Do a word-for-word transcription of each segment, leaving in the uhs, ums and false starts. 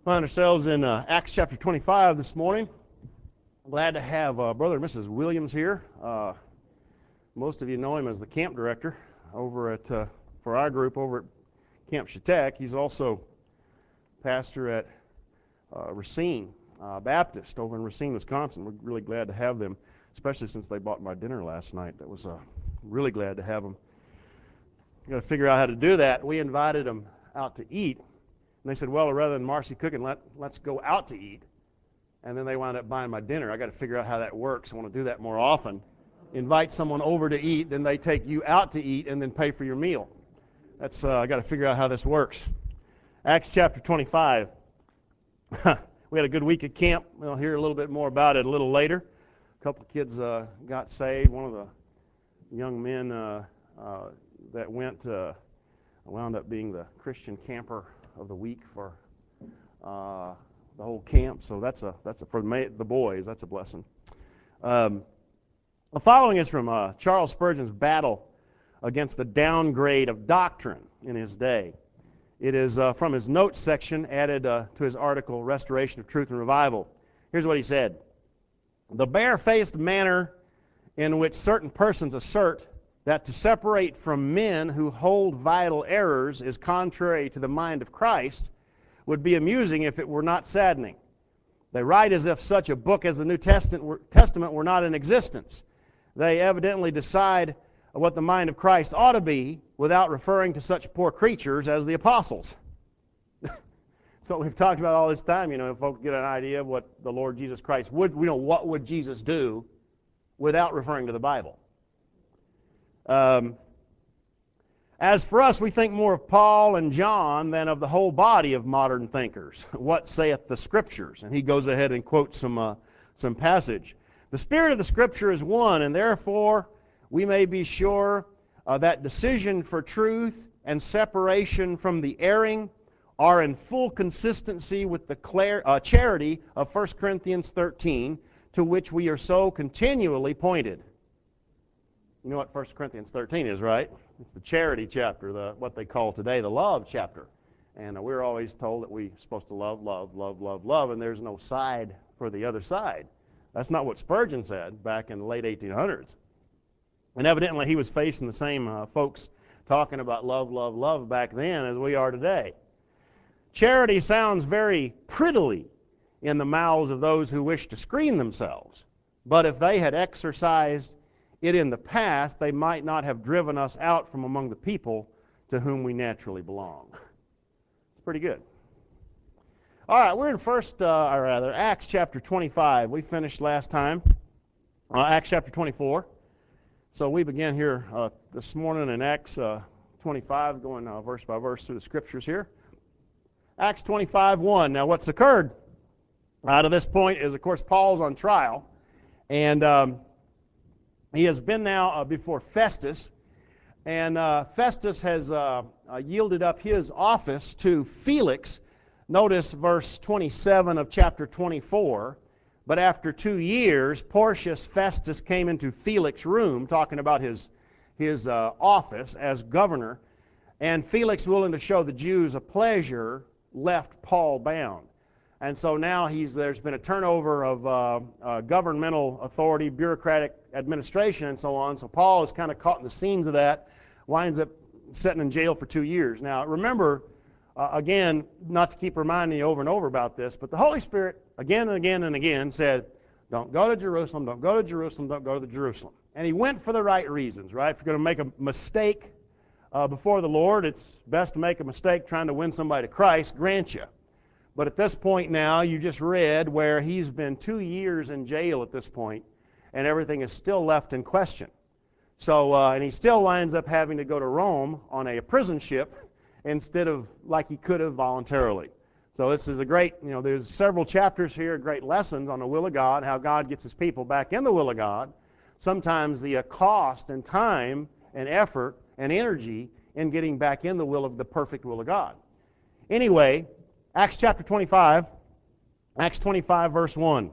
Find ourselves in uh, Acts chapter twenty-five this morning. Glad to have uh, Brother and Missus Williams here. Uh, most of you know him as the camp director over at uh, for our group over at Camp Chautauqua. He's also pastor at uh, Racine uh, Baptist over in Racine, Wisconsin. We're really glad to have them, especially since they bought my dinner last night. That was uh, really glad to have them. Got to figure out how to do that. We invited them out to eat. And they said, well, rather than Marcy cooking, let, let's go out to eat. And then they wound up buying my dinner. I got to figure out how that works. I want to do that more often. Invite someone over to eat, then they take you out to eat and then pay for your meal. That's uh, I got to figure out how this works. Acts chapter twenty-five. We had a good week at camp. We'll hear a little bit more about it a little later. A couple of kids uh, got saved. One of the young men uh, uh, that went uh, wound up being the Christian camper of the week for uh, the whole camp. So that's a that's a for the boys. That's a blessing. Um, the following is from uh, Charles Spurgeon's battle against the downgrade of doctrine in his day. It is uh, from his notes section added uh, to his article, Restoration of Truth and Revival. Here's what he said. The barefaced manner in which certain persons assert that to separate from men who hold vital errors is contrary to the mind of Christ would be amusing if it were not saddening. They write as if such a book as the New Testament were, Testament were not in existence. They evidently decide what the mind of Christ ought to be without referring to such poor creatures as the apostles. That's what we've talked about all this time. You know, if folks get an idea of what the Lord Jesus Christ would, you know, what would Jesus do without referring to the Bible. Um, as for us, we think more of Paul and John than of the whole body of modern thinkers. What saith the Scriptures? And he goes ahead and quotes some uh, some passage. The spirit of the Scripture is one, and therefore we may be sure uh, that decision for truth and separation from the erring are in full consistency with the clar- uh, charity of First Corinthians thirteen, to which we are so continually pointed. You know what First Corinthians thirteen is, right? It's the charity chapter, the what they call today the love chapter. And uh, we're always told that we're supposed to love, love, love, love, love, and there's no side for the other side. That's not what Spurgeon said back in the late eighteen hundreds. And evidently he was facing the same uh, folks talking about love, love, love back then as we are today. Charity sounds very prettily in the mouths of those who wish to screen themselves. But if they had exercised it in the past, they might not have driven us out from among the people to whom we naturally belong. It's pretty good. All right, we're in first, uh, or rather, Acts chapter twenty-five. We finished last time, uh, Acts chapter twenty-four. So we begin here uh, this morning in Acts uh, twenty-five, going uh, verse by verse through the Scriptures here. Acts twenty-five, one. Now, what's occurred uh, to this point is, of course, Paul's on trial, and um, he has been now uh, before Festus, and uh, Festus has uh, uh, yielded up his office to Felix. Notice verse twenty-seven of chapter twenty-four. But after two years, Porcius Festus came into Felix's room, talking about his, his uh, office as governor, and Felix, willing to show the Jews a pleasure, left Paul bound. And so now he's, there's been a turnover of uh, uh, governmental authority, bureaucratic administration, and so on. So Paul is kind of caught in the seams of that, winds up sitting in jail for two years. Now remember, uh, again, not to keep reminding you over and over about this, but the Holy Spirit, again and again and again, said, don't go to Jerusalem, don't go to Jerusalem, don't go to Jerusalem. And he went for the right reasons, right? If you're going to make a mistake uh, before the Lord, it's best to make a mistake trying to win somebody to Christ, grant you. But at this point now, you just read where he's been two years in jail at this point, and everything is still left in question. So, uh, and he still winds up having to go to Rome on a prison ship instead of like he could have voluntarily. So this is a great, you know, there's several chapters here, great lessons on the will of God, how God gets his people back in the will of God. Sometimes the uh, cost and time and effort and energy in getting back in the will of the perfect will of God. Anyway, Acts chapter twenty-five, Acts twenty-five verse one.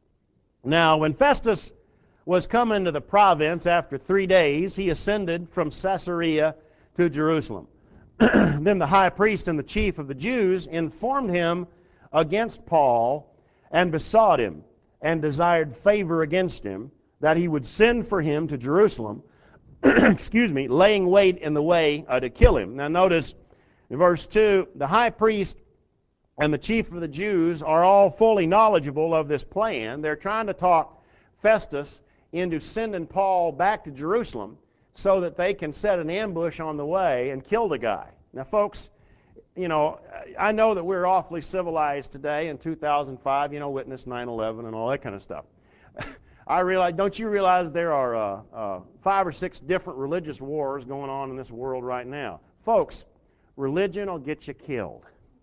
Now when Festus was come into the province after three days, he ascended from Caesarea to Jerusalem. Then the high priest and the chief of the Jews informed him against Paul, and besought him, and desired favor against him, that he would send for him to Jerusalem, excuse me, laying wait in the way uh, to kill him. Now notice in verse two, the high priest and the chief of the Jews are all fully knowledgeable of this plan. They're trying to talk Festus into sending Paul back to Jerusalem so that they can set an ambush on the way and kill the guy. Now folks, you know, I know that we're awfully civilized today in two thousand five, you know, witness nine eleven and all that kind of stuff. I realize, don't you realize there are uh, uh, five or six different religious wars going on in this world right now? Folks, religion will get you killed.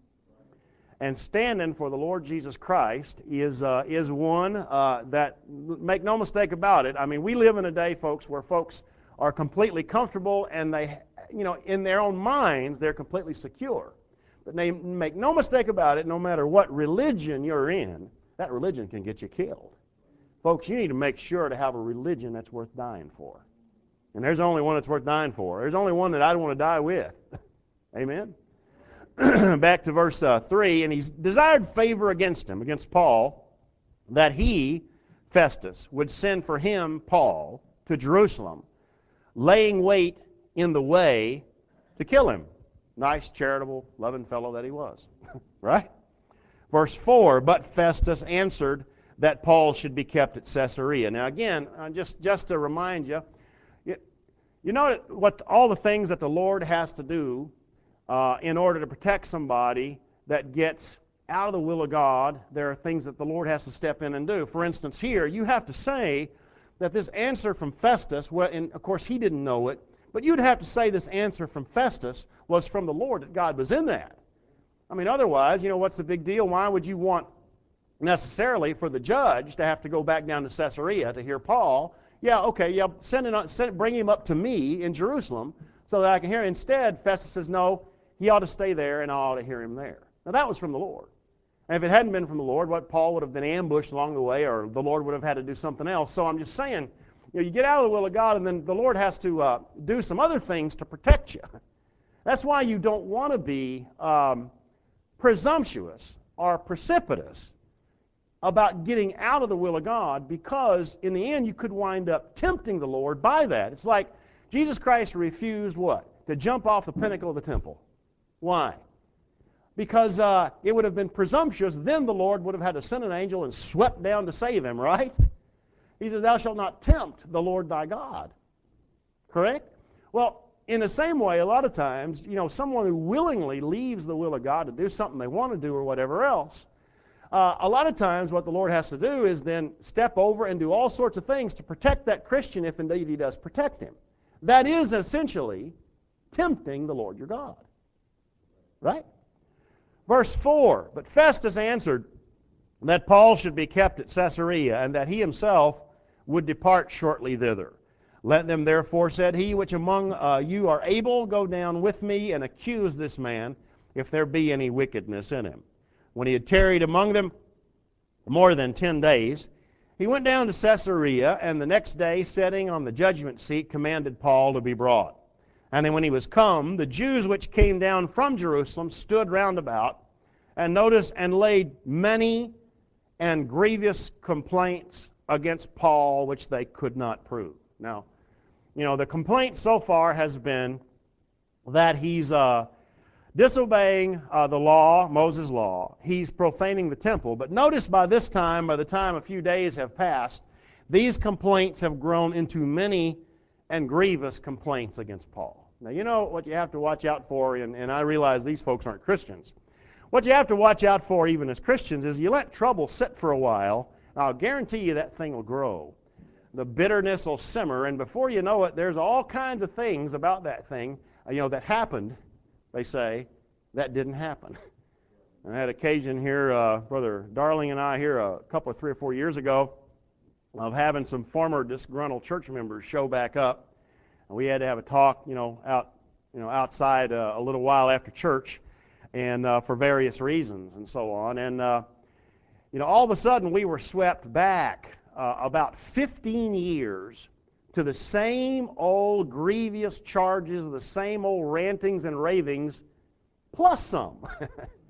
And standing for the Lord Jesus Christ is uh, is one uh, that, make no mistake about it, I mean, we live in a day, folks, where folks are completely comfortable and they, you know, in their own minds, they're completely secure. But they make no mistake about it, no matter what religion you're in, that religion can get you killed. Folks, you need to make sure to have a religion that's worth dying for. And there's only one that's worth dying for. There's only one that I want to die with. Amen? Back to verse uh, three, and he desired favor against him, against Paul, that he, Festus, would send for him, Paul, to Jerusalem, laying wait in the way to kill him. Nice, charitable, loving fellow that he was. Right? Verse four, but Festus answered that Paul should be kept at Caesarea. Now again, uh, just, just to remind you, you, you know what all the things that the Lord has to do uh, in order to protect somebody that gets out of the will of God. There are things that the Lord has to step in and do. For instance, here, you have to say that this answer from Festus, well, and of course he didn't know it, but you'd have to say this answer from Festus was from the Lord, that God was in that. I mean, otherwise, you know, what's the big deal? Why would you want necessarily for the judge to have to go back down to Caesarea to hear Paul? Yeah, okay, yeah, send it, send, bring him up to me in Jerusalem so that I can hear. Instead, Festus says, no, he ought to stay there and I ought to hear him there. Now that was from the Lord. And if it hadn't been from the Lord, what, Paul would have been ambushed along the way, or the Lord would have had to do something else. So I'm just saying, you know, you get out of the will of God and then the Lord has to uh, do some other things to protect you. That's why you don't want to be um, presumptuous or precipitous about getting out of the will of God, because in the end you could wind up tempting the Lord by that. It's like Jesus Christ refused what? To jump off the pinnacle of the temple. Why? Because uh, it would have been presumptuous. Then the Lord would have had to send an angel and swept down to save him, right? He says, thou shalt not tempt the Lord thy God. Correct? Well, in the same way, a lot of times, you know, someone who willingly leaves the will of God to do something they want to do or whatever else, Uh, a lot of times what the Lord has to do is then step over and do all sorts of things to protect that Christian, if indeed he does protect him. That is essentially tempting the Lord your God. Right? Verse four, but Festus answered that Paul should be kept at Caesarea, and that he himself would depart shortly thither. Let them therefore, said he, which among uh, you are able, go down with me and accuse this man, if there be any wickedness in him. When he had tarried among them more than ten days, he went down to Caesarea, and the next day, sitting on the judgment seat, commanded Paul to be brought. And then when he was come, the Jews which came down from Jerusalem stood round about, and notice, and laid many and grievous complaints against Paul, which they could not prove. Now, you know, the complaint so far has been that he's uh, disobeying uh, the law, Moses' law. He's profaning the temple. But notice by this time, by the time a few days have passed, these complaints have grown into many and grievous complaints against Paul. Now, you know what you have to watch out for, and, and I realize these folks aren't Christians. What you have to watch out for, even as Christians, is you let trouble sit for a while, and I'll guarantee you that thing will grow. The bitterness will simmer, and before you know it, there's all kinds of things about that thing, you know, that happened, they say, that didn't happen. I had occasion here, uh, Brother Darling and I here a couple of three or four years ago, of having some former disgruntled church members show back up. And we had to have a talk, you know, out, you know, outside uh, a little while after church, and uh, for various reasons and so on. And uh, you know, all of a sudden we were swept back uh, about fifteen years to the same old grievous charges, the same old rantings and ravings, plus some.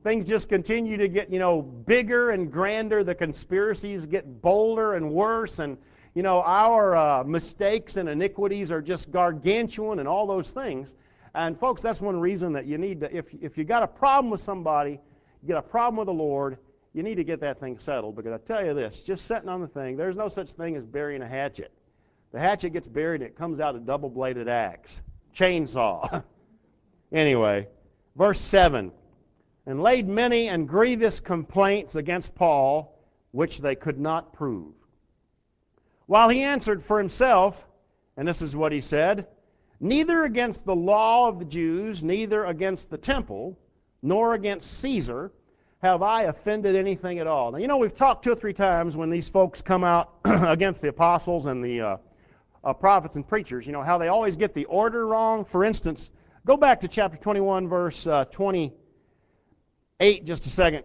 things just continue to get, you know, bigger and grander. The conspiracies get bolder and worse, and you know, our uh, mistakes and iniquities are just gargantuan and all those things. And folks, that's one reason that you need to, if, if you got a problem with somebody, you got a problem with the Lord, you need to get that thing settled. Because I tell you this, just sitting on the thing, there's no such thing as burying a hatchet. The hatchet gets buried and it comes out a double-bladed axe, chainsaw. Anyway, verse seven, and laid many and grievous complaints against Paul, which they could not prove. While he answered for himself, and this is what he said, neither against the law of the Jews, neither against the temple, nor against Caesar have I offended anything at all. Now, you know, we've talked two or three times when these folks come out against the apostles and the uh, uh, prophets and preachers, you know, how they always get the order wrong. For instance, go back to chapter twenty-one, verse uh, twenty-eight just a second.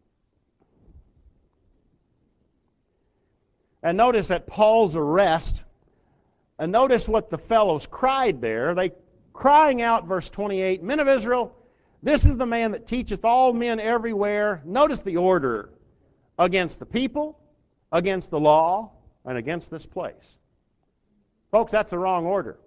And notice at Paul's arrest, and notice what the fellows cried there. They crying out, verse twenty-eight, men of Israel, this is the man that teacheth all men everywhere. Notice the order: against the people, against the law, and against this place. Folks, that's the wrong order.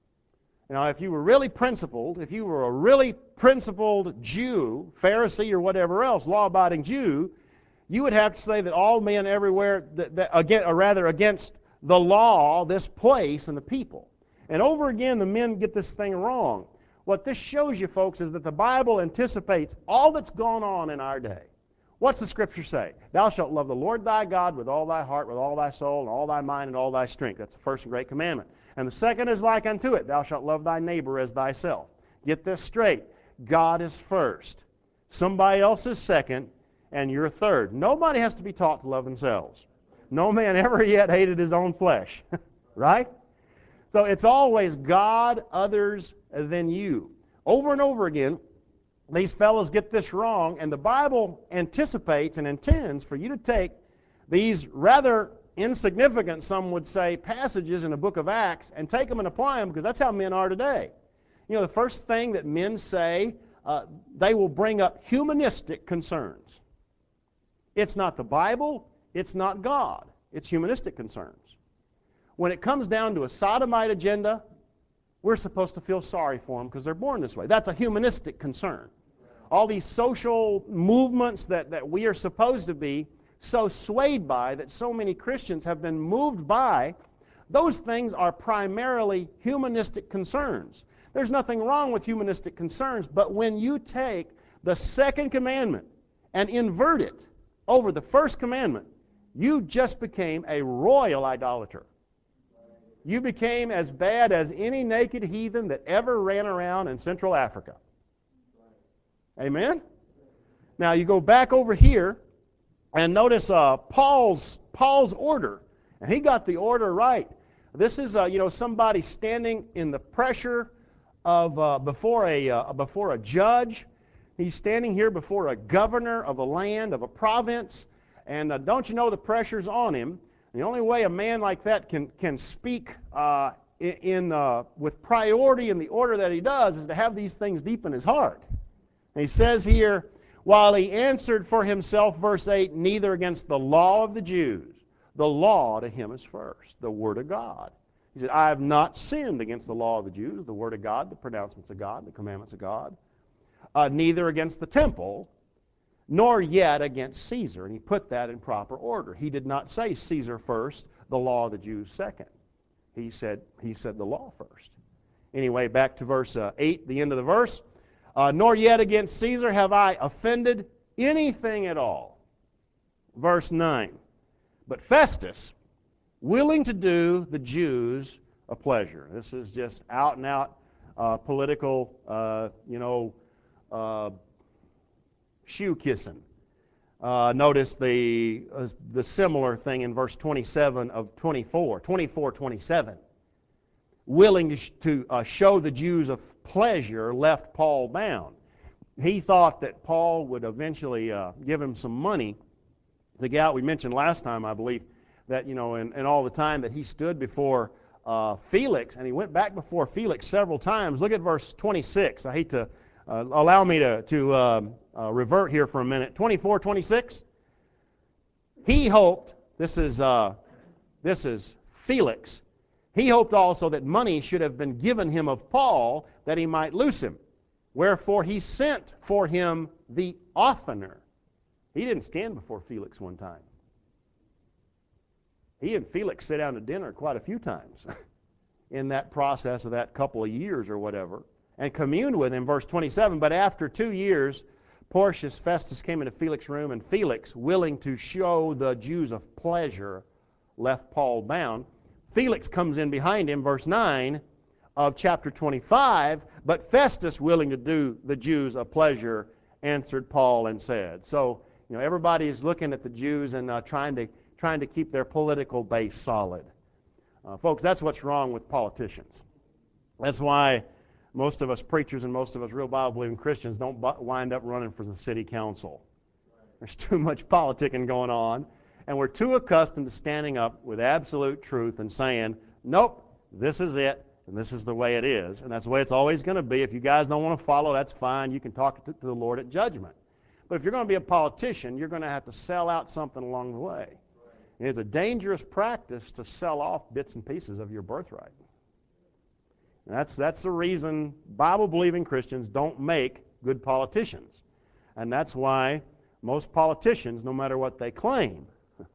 You know, if you were really principled, if you were a really principled Jew, Pharisee or whatever else, law-abiding Jew, you would have to say that all men everywhere, that, that, again, or rather against the law, this place, and the people. And over again, the men get this thing wrong. What this shows you, folks, is that the Bible anticipates all that's gone on in our day. What's the Scripture say? Thou shalt love the Lord thy God with all thy heart, with all thy soul, and all thy mind, and all thy strength. That's the first and great commandment. And the second is like unto it. Thou shalt love thy neighbor as thyself. Get this straight. God is first. Somebody else is second, and you're third. Nobody has to be taught to love themselves. No man ever yet hated his own flesh. Right? So it's always God, others, than you. Over and over again, these fellows get this wrong, and the Bible anticipates and intends for you to take these rather insignificant, some would say, passages in the book of Acts and take them and apply them, because that's how men are today. You know, the first thing that men say, uh, they will bring up humanistic concerns. It's not the Bible, it's not God, it's humanistic concerns. When it comes down to a sodomite agenda, we're supposed to feel sorry for them because they're born this way. That's a humanistic concern. All these social movements that, that we are supposed to be so swayed by, that so many Christians have been moved by, those things are primarily humanistic concerns. There's nothing wrong with humanistic concerns, but when you take the second commandment and invert it over the first commandment, you just became a royal idolater. You became as bad as any naked heathen that ever ran around in Central Africa. Amen? Now you go back over here and notice uh, Paul's Paul's order, and he got the order right. This is uh, you know, somebody standing in the pressure of uh, before a uh, before a judge. He's standing here before a governor of a land, of a province, and uh, don't you know the pressure's on him? The only way a man like that can can speak uh, in uh, with priority in the order that he does is to have these things deep in his heart. And he says here, while he answered for himself, verse eight, neither against the law of the Jews. The law to him is first, the Word of God. He said, I have not sinned against the law of the Jews, the Word of God, the pronouncements of God, the commandments of God. Uh, neither against the temple, nor yet against Caesar. And he put that in proper order. He did not say Caesar first, the law of the Jews second. He said, he said the law first. Anyway, back to verse uh, eight, the end of the verse. Uh, nor yet against Caesar have I offended anything at all. Verse nine. But Festus, willing to do the Jews a pleasure. This is just out and out uh, political, uh, you know, uh, shoe kissing. Uh, notice the uh, the similar thing in verse twenty-seven of twenty-four, twenty-four, twenty-seven. Willing to, sh- to uh, show the Jews a pleasure, left Paul bound. He thought that Paul would eventually uh, give him some money to get out. We mentioned last time, I believe, that, you know, and, and all the time that he stood before uh, Felix, and he went back before Felix several times. Look at verse twenty-six. I hate to uh, allow me to, to um, uh, revert here for a minute. twenty-four, twenty-six. He hoped, this is, uh, this is Felix, he hoped also that money should have been given him of Paul, that he might loose him. Wherefore he sent for him the oftener. He didn't stand before Felix one time. He and Felix sit down to dinner quite a few times in that process of that couple of years or whatever, and communed with him. Verse twenty-seven, but after two years, Porcius Festus came into Felix's room, and Felix, willing to show the Jews of pleasure, left Paul bound. Felix comes in behind him, verse nine of chapter twenty-five, but Festus, willing to do the Jews a pleasure, answered Paul and said. So, you know, everybody is looking at the Jews and uh, trying to trying to keep their political base solid. Uh, folks, that's what's wrong with politicians. That's why most of us preachers and most of us real Bible-believing Christians don't bu- wind up running for the city council. There's too much politicking going on, and we're too accustomed to standing up with absolute truth and saying, nope, this is it, and this is the way it is, and that's the way it's always going to be. If you guys don't want to follow, that's fine. You can talk to, to the Lord at judgment. But if you're going to be a politician, you're going to have to sell out something along the way. And it's a dangerous practice to sell off bits and pieces of your birthright. And that's, that's the reason Bible-believing Christians don't make good politicians. And that's why most politicians, no matter what they claim,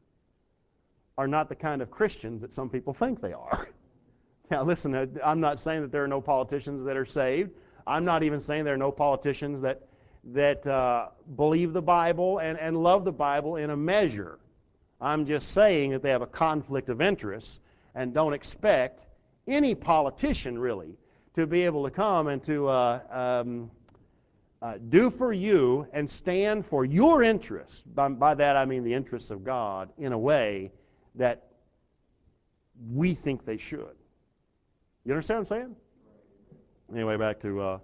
are not the kind of Christians that some people think they are. Now listen, I'm not saying that there are no politicians that are saved. I'm not even saying there are no politicians that, that uh, believe the Bible and, and love the Bible in a measure. I'm just saying that they have a conflict of interest, and don't expect any politician really to be able to come and to uh, um, uh, do for you and stand for your interests. By, by that I mean the interests of God in a way that we think they should. You understand what I'm saying? Anyway, back to uh,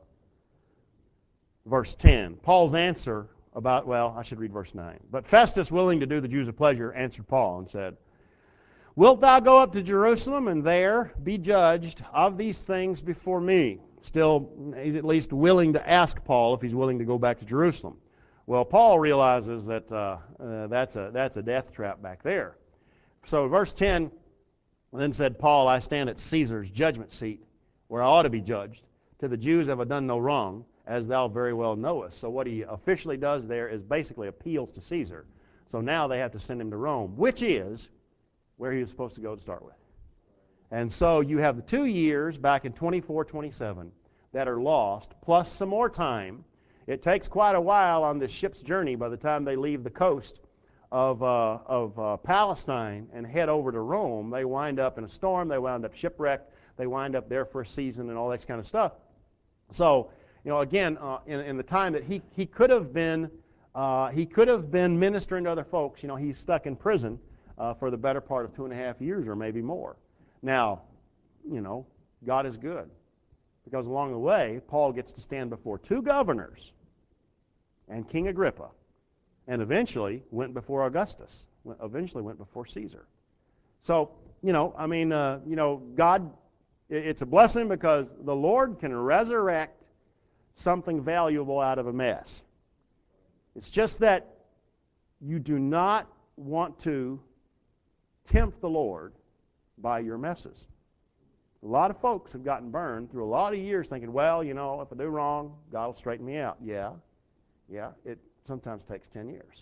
verse ten. Paul's answer about, well, I should read verse nine. But Festus, willing to do the Jews a pleasure, answered Paul and said, wilt thou go up to Jerusalem and there be judged of these things before me? Still, he's at least willing to ask Paul if he's willing to go back to Jerusalem. Well, Paul realizes that uh, uh, that's a that's a death trap back there. So verse ten, then said Paul, I stand at Caesar's judgment seat, where I ought to be judged. To the Jews have I done no wrong, as thou very well knowest. So what he officially does there is basically appeals to Caesar. So now they have to send him to Rome, which is where he was supposed to go to start with. And so you have the two years back in twenty-four, twenty-seven that are lost, plus some more time. It takes quite a while on this ship's journey by the time they leave the coast of, uh, of uh, Palestine and head over to Rome. They wind up in a storm, they wind up shipwrecked, they wind up there for a season and all that kind of stuff. So, you know, again, uh, in, in the time that he, he could have been, uh, he could have been ministering to other folks, you know, he's stuck in prison uh, for the better part of two and a half years or maybe more. Now, you know, God is good, because along the way, Paul gets to stand before two governors and King Agrippa, and eventually went before Augustus, eventually went before Caesar. So, you know, I mean, uh, you know, God, it's a blessing because the Lord can resurrect something valuable out of a mess. It's just that you do not want to tempt the Lord by your messes. A lot of folks have gotten burned through a lot of years thinking, well, you know, if I do wrong, God will straighten me out. Yeah, yeah, it sometimes takes ten years.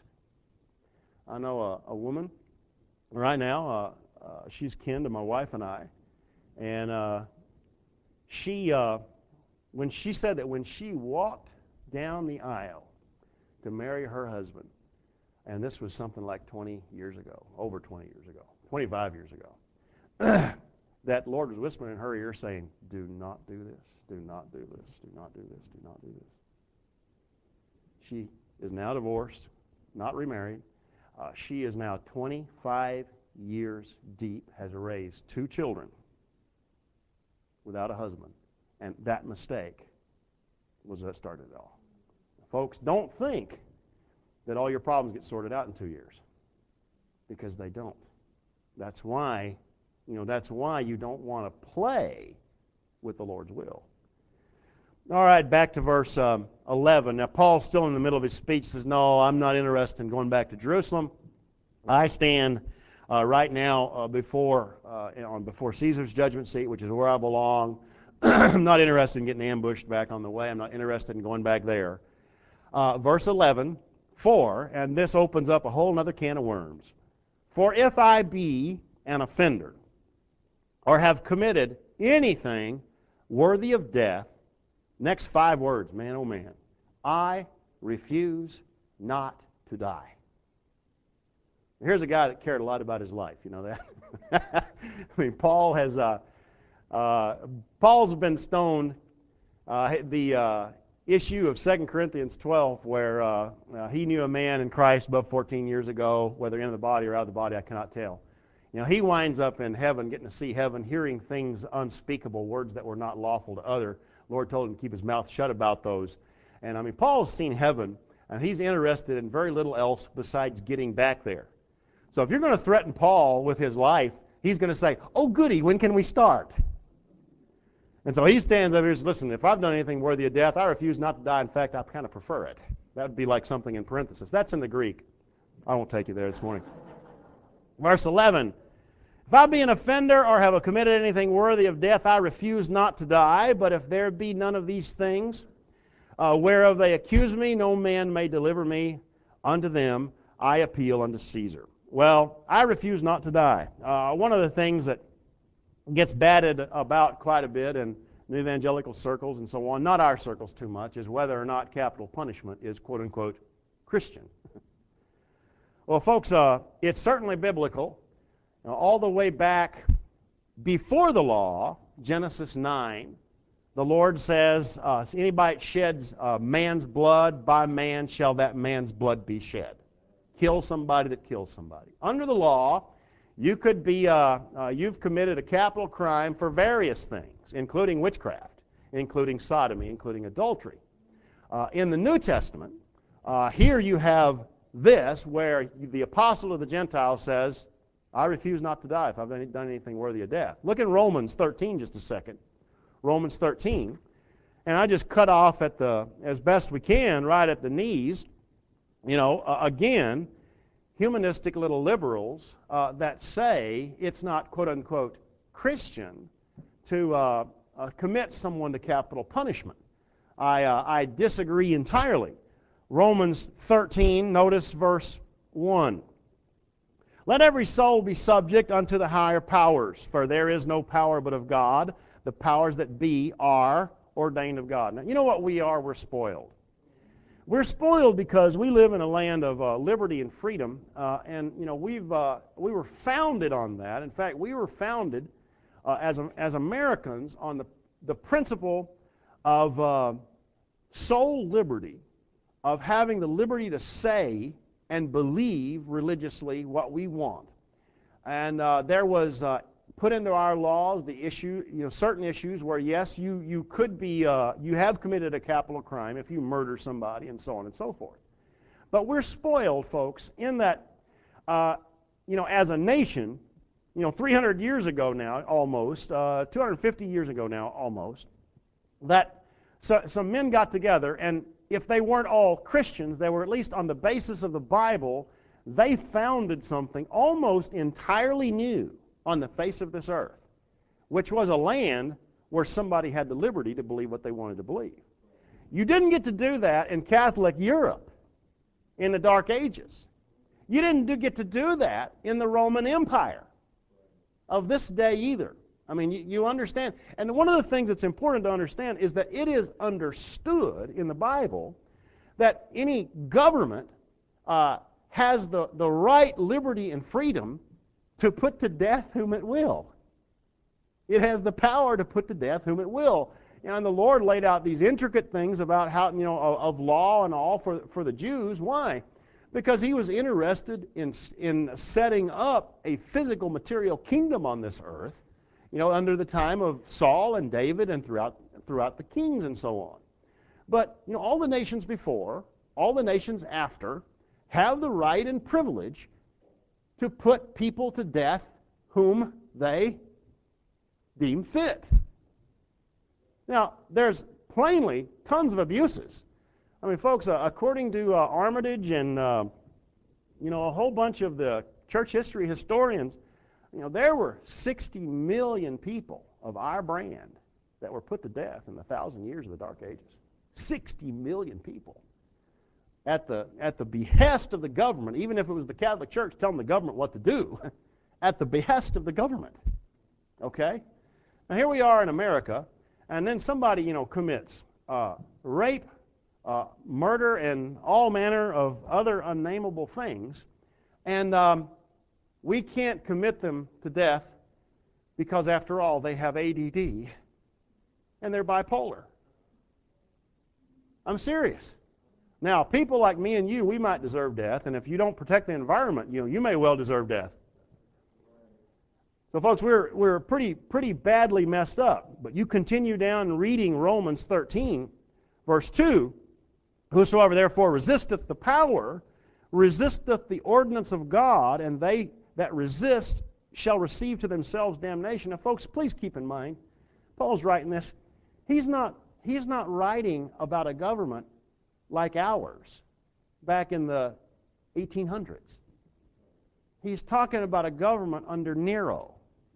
I know a, a woman right now, uh, uh, she's kin to my wife and I, and uh, she, uh, when she said that when she walked down the aisle to marry her husband, and this was something like twenty years ago, over twenty years ago, twenty-five years ago, that Lord was whispering in her ear saying, do not do this, do not do this, do not do this, do not do this. She is now divorced, not remarried. Uh, she is now twenty-five years deep, has raised two children without a husband. And that mistake was what started it all. Folks, don't think that all your problems get sorted out in two years, because they don't. That's why, you know, that's why you don't want to play with the Lord's will. All right, back to verse um, eleven. Now, Paul's still in the middle of his speech. Says, no, I'm not interested in going back to Jerusalem. I stand uh, right now uh, before uh, on before Caesar's judgment seat, which is where I belong. I'm not interested in getting ambushed back on the way. I'm not interested in going back there. Uh, verse eleven, for, and this opens up a whole other can of worms. For if I be an offender, or have committed anything worthy of death, next five words, man, oh man, I refuse not to die. Here's a guy that cared a lot about his life, you know that? I mean, Paul has, uh, uh, Paul's been stoned. Uh, the uh, issue of Second Corinthians twelve, where uh, uh, he knew a man in Christ above fourteen years ago, whether in the body or out of the body, I cannot tell. You know, he winds up in heaven, getting to see heaven, hearing things unspeakable, words that were not lawful to utter. The Lord told him to keep his mouth shut about those. And I mean, Paul's seen heaven, and he's interested in very little else besides getting back there. So if you're going to threaten Paul with his life, he's going to say, oh goody, when can we start? And so he stands up here and says, listen, if I've done anything worthy of death, I refuse not to die. In fact, I kind of prefer it. That would be like something in parenthesis. That's in the Greek. I won't take you there this morning. Verse eleven, if I be an offender or have committed anything worthy of death, I refuse not to die. But if there be none of these things, uh, whereof they accuse me, no man may deliver me unto them. I appeal unto Caesar. Well, I refuse not to die. Uh, one of the things that gets batted about quite a bit in evangelical circles and so on, not our circles too much, is whether or not capital punishment is quote-unquote Christian. Well, folks, uh, it's certainly biblical. Uh, all the way back before the law, Genesis nine, the Lord says, uh, anybody that sheds uh, man's blood, by man shall that man's blood be shed. Kill somebody that kills somebody. Under the law, you could be, uh, uh, you've committed a capital crime for various things, including witchcraft, including sodomy, including adultery. Uh, in the New Testament, uh, here you have this, where the apostle of the Gentiles says, I refuse not to die if I've done anything worthy of death. Look in Romans thirteen just a second. Romans thirteen. And I just cut off at the, as best we can, right at the knees. You know, uh, again, humanistic little liberals uh, that say it's not quote-unquote Christian to uh, uh, commit someone to capital punishment. I, uh, I disagree entirely. Romans thirteen, notice verse one. Let every soul be subject unto the higher powers, for there is no power but of God. The powers that be are ordained of God. Now, you know what we are? We're spoiled. We're spoiled because we live in a land of uh, liberty and freedom, uh, and you know we've uh, we were founded on that. In fact, we were founded uh, as as Americans on the the principle of uh, soul liberty, of having the liberty to say and believe religiously what we want. And uh, there was uh, put into our laws the issue, you know, certain issues where yes, you you could be, uh, you have committed a capital crime if you murder somebody, and so on and so forth. But we're spoiled, folks, in that, uh, you know, as a nation, you know, three hundred years ago now, almost, uh, two hundred fifty years ago now, almost, that so, some men got together, and if they weren't all Christians, they were at least on the basis of the Bible, they founded something almost entirely new on the face of this earth, which was a land where somebody had the liberty to believe what they wanted to believe. You didn't get to do that in Catholic Europe in the Dark Ages. You didn't do, get to do that in the Roman Empire of this day either. I mean, you, you understand. And one of the things that's important to understand is that it is understood in the Bible that any government uh, has the, the right, liberty, and freedom to put to death whom it will. It has the power to put to death whom it will. And the Lord laid out these intricate things about how, you know, of, of law and all for, for the Jews. Why? Because he was interested in, in setting up a physical, material kingdom on this earth, you know, under the time of Saul and David and throughout, throughout the kings and so on. But, you know, all the nations before, all the nations after, have the right and privilege to put people to death whom they deem fit. Now, there's plainly tons of abuses. I mean, folks, uh, according to uh, Armitage and uh, you know a whole bunch of the church history historians, you know there were sixty million people of our brand that were put to death in the thousand years of the Dark Ages. sixty million people. At the, at the behest of the government, even if it was the Catholic Church telling the government what to do, at the behest of the government. Okay? Now here we are in America, and then somebody, you know, commits uh, rape, uh, murder, and all manner of other unnameable things, and um, we can't commit them to death because, after all, they have A D D and they're bipolar. I'm serious. Now, people like me and you, we might deserve death, and if you don't protect the environment, you know, you may well deserve death. So, folks, we're we're pretty pretty badly messed up. But you continue down reading Romans thirteen, verse two. Whosoever therefore resisteth the power, resisteth the ordinance of God, and they that resist shall receive to themselves damnation. Now, folks, please keep in mind, Paul's writing this. He's not he's not writing about a government like ours back in the eighteen hundreds. He's talking about a government under Nero.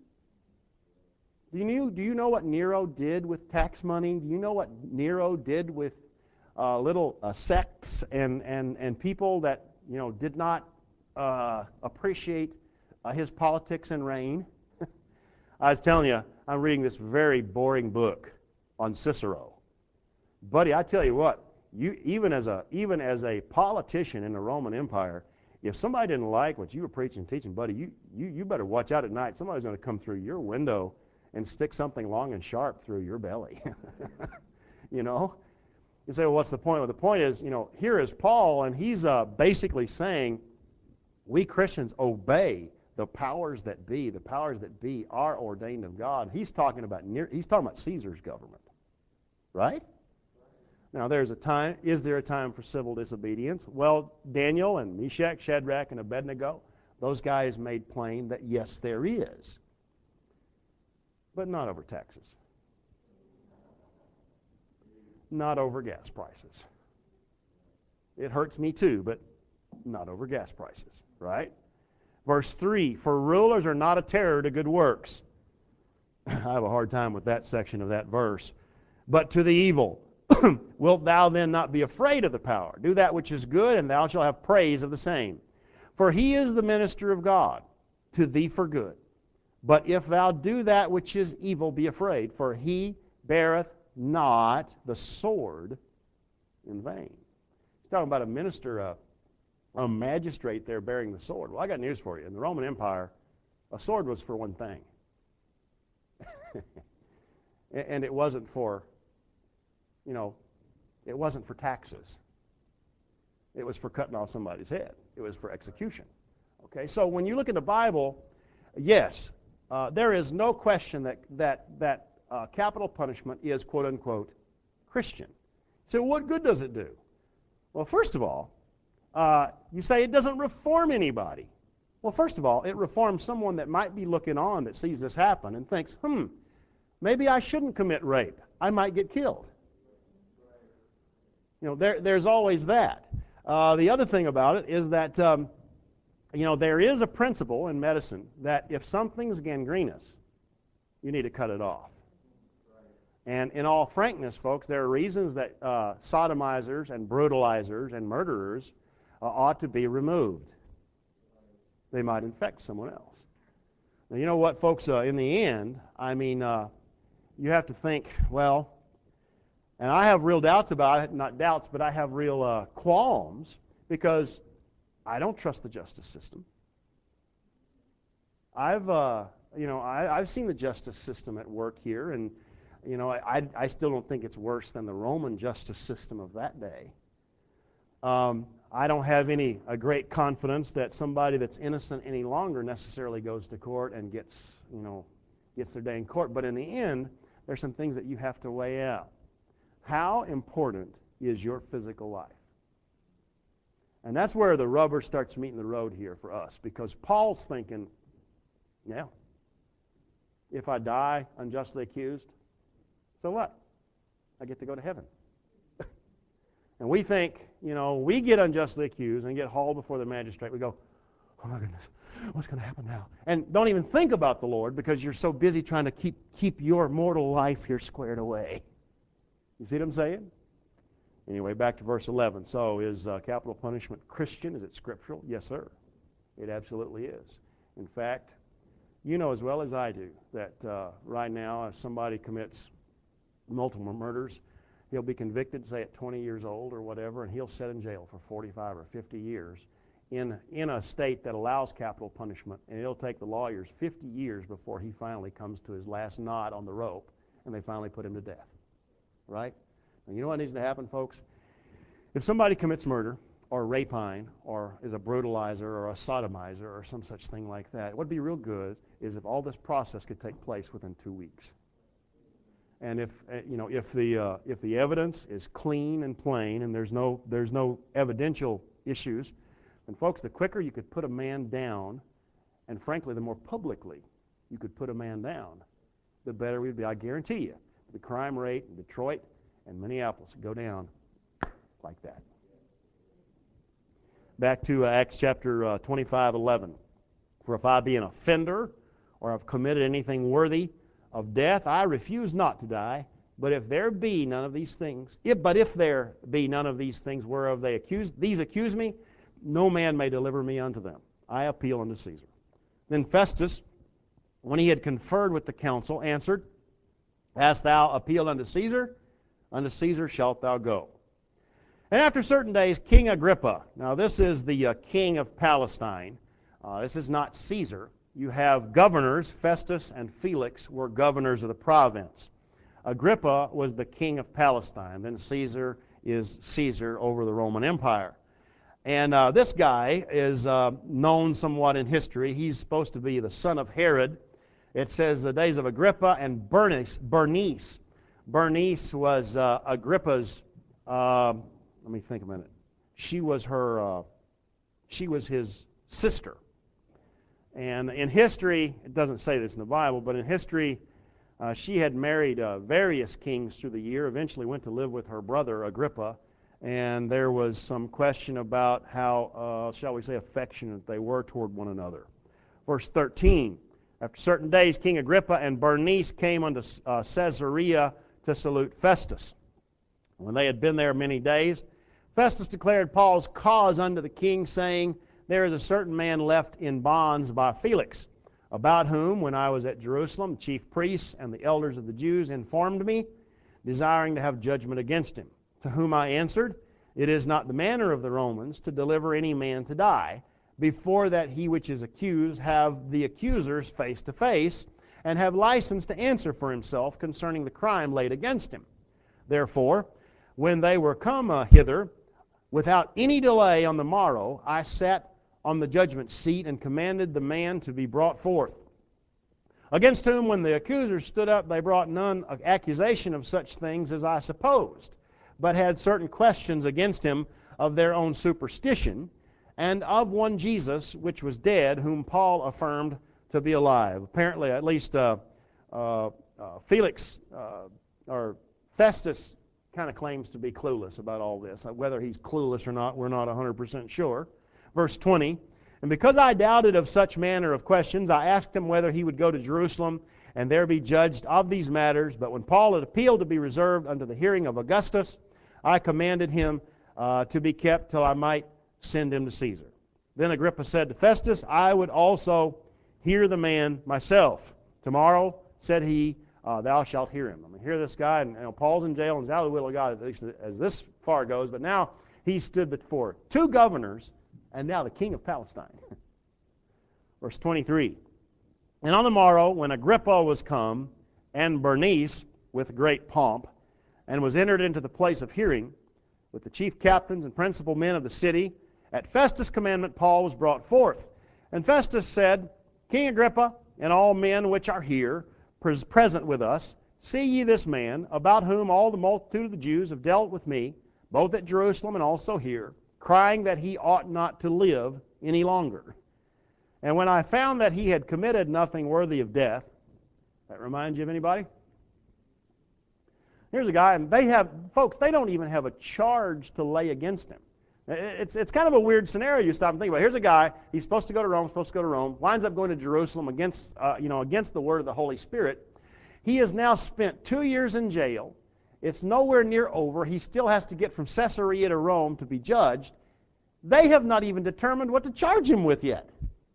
Do you know, do you know what Nero did with tax money? Do you know what Nero did with uh, little uh, sects and, and, and people that you know did not uh, appreciate uh, his politics and reign? I was telling you, I'm reading this very boring book on Cicero. Buddy, I tell you what, You, even as a even as a politician in the Roman Empire, if somebody didn't like what you were preaching and teaching, buddy, you, you, you better watch out at night. Somebody's going to come through your window and stick something long and sharp through your belly. You know? You say, well, what's the point? Well, the point is, you know, here is Paul, and he's uh, basically saying we Christians obey the powers that be. The powers that be are ordained of God. He's talking about near, he's talking about Caesar's government, right? Now, there's a time. Is there a time for civil disobedience? Well, Daniel and Meshach, Shadrach, and Abednego, those guys made plain that yes, there is, but not over taxes, not over gas prices. It hurts me too, but not over gas prices, right? Verse three, for rulers are not a terror to good works. I have a hard time with that section of that verse. But to the evil. Wilt thou then not be afraid of the power? Do that which is good, and thou shalt have praise of the same. For he is the minister of God to thee for good. But if thou do that which is evil, be afraid, for he beareth not the sword in vain. He's talking about a minister, uh, a magistrate there bearing the sword. Well, I got news for you. In the Roman Empire, a sword was for one thing. And it wasn't for You know, it wasn't for taxes. It was for cutting off somebody's head. It was for execution. Okay, so when you look at the Bible, yes, uh, there is no question that that that uh, capital punishment is quote unquote Christian. So what good does it do? Well, first of all, uh, you say it doesn't reform anybody. Well, first of all, it reforms someone that might be looking on that sees this happen and thinks, hmm, maybe I shouldn't commit rape. I might get killed. You know, there, there's always that. Uh, the other thing about it is that, um, you know, there is a principle in medicine that if something's gangrenous, you need to cut it off. And in all frankness, folks, there are reasons that uh, sodomizers and brutalizers and murderers uh, ought to be removed. They might infect someone else. Now, you know what, folks, uh, in the end, I mean, uh, you have to think, well, and I have real doubts about it, not doubts, but I have real uh, qualms because I don't trust the justice system. I've, uh, you know, I, I've seen the justice system at work here, and, you know, I, I still don't think it's worse than the Roman justice system of that day. Um, I don't have any a great confidence that somebody that's innocent any longer necessarily goes to court and gets, you know, gets their day in court. But in the end, there's some things that you have to weigh out. How important is your physical life? And that's where the rubber starts meeting the road here for us, because Paul's thinking, yeah, if I die unjustly accused, so what? I get to go to heaven. And we think, you know, we get unjustly accused and get hauled before the magistrate. We go, oh my goodness, what's going to happen now? And don't even think about the Lord because you're so busy trying to keep, keep your mortal life here squared away. You see what I'm saying? Anyway, back to verse eleven. So is uh, capital punishment Christian? Is it scriptural? Yes, sir. It absolutely is. In fact, you know as well as I do that uh, right now if somebody commits multiple murders, he'll be convicted, say at twenty years old or whatever, and he'll sit in jail for forty-five or fifty years in, in a state that allows capital punishment, and it'll take the lawyers fifty years before he finally comes to his last knot on the rope, and they finally put him to death. Right? And you know what needs to happen, folks? If somebody commits murder or rapine or is a brutalizer or a sodomizer or some such thing like that, what would be real good is if all this process could take place within two weeks. And if you know if the uh, if the evidence is clean and plain and there's no there's no evidential issues, then folks, the quicker you could put a man down, and frankly, the more publicly you could put a man down, the better we'd be. I guarantee you, the crime rate in Detroit and Minneapolis would go down like that. Back to uh, Acts chapter uh, twenty-five, eleven. For if I be an offender or have committed anything worthy of death, I refuse not to die. But if there be none of these things, if but if there be none of these things whereof they accuse, these accuse me, no man may deliver me unto them. I appeal unto Caesar. Then Festus, when he had conferred with the council, answered, Hast thou appealed unto Caesar? Unto Caesar shalt thou go. And after certain days, King Agrippa, now this is the uh, king of Palestine. Uh, this is not Caesar. You have governors. Festus and Felix were governors of the province. Agrippa was the king of Palestine. Then Caesar is Caesar over the Roman Empire. And uh, this guy is uh, known somewhat in history. He's supposed to be the son of Herod. It says the days of Agrippa and Bernice. Bernice, Bernice was uh, Agrippa's, uh, let me think a minute. She was her, uh, she was his sister. And in history, it doesn't say this in the Bible, but in history, uh, she had married uh, various kings through the year, eventually went to live with her brother, Agrippa, and there was some question about how, uh, shall we say, affectionate they were toward one another. Verse thirteen, after certain days, King Agrippa and Bernice came unto uh, Caesarea to salute Festus. When they had been there many days, Festus declared Paul's cause unto the king, saying, There is a certain man left in bonds by Felix, about whom, when I was at Jerusalem, the chief priests and the elders of the Jews informed me, desiring to have judgment against him. To whom I answered, It is not the manner of the Romans to deliver any man to die, before that he which is accused have the accusers face to face, and have license to answer for himself concerning the crime laid against him. Therefore, when they were come uh, hither, without any delay on the morrow, I sat on the judgment seat and commanded the man to be brought forth. Against whom, when the accusers stood up, they brought none accusation of such things as I supposed, but had certain questions against him of their own superstition, and of one Jesus, which was dead, whom Paul affirmed to be alive. Apparently, at least uh, uh, uh, Felix, uh, or Festus, kind of claims to be clueless about all this. Whether he's clueless or not, we're not one hundred percent sure. Verse twenty, And because I doubted of such manner of questions, I asked him whether he would go to Jerusalem and there be judged of these matters. But when Paul had appealed to be reserved unto the hearing of Augustus, I commanded him uh, to be kept till I might send him to Caesar. Then Agrippa said to Festus, I would also hear the man myself. Tomorrow, said he, uh, thou shalt hear him. I mean, hear this guy, and you know, Paul's in jail, and it's out of the will of God, at least as this far goes, but now he stood before two governors, and now the king of Palestine. Verse twenty-three, And on the morrow, when Agrippa was come, and Bernice, with great pomp, and was entered into the place of hearing, with the chief captains and principal men of the city, at Festus' commandment Paul was brought forth. And Festus said, King Agrippa, and all men which are here, present with us, see ye this man, about whom all the multitude of the Jews have dealt with me, both at Jerusalem and also here, crying that he ought not to live any longer. And when I found that he had committed nothing worthy of death, that reminds you of anybody? Here's a guy, and they have, folks, they don't even have a charge to lay against him. It's, it's kind of a weird scenario you stop and think about. Here's a guy, he's supposed to go to Rome, supposed to go to Rome, winds up going to Jerusalem against, uh, you know, against the word of the Holy Spirit. He has now spent two years in jail. It's nowhere near over. He still has to get from Caesarea to Rome to be judged. They have not even determined what to charge him with yet.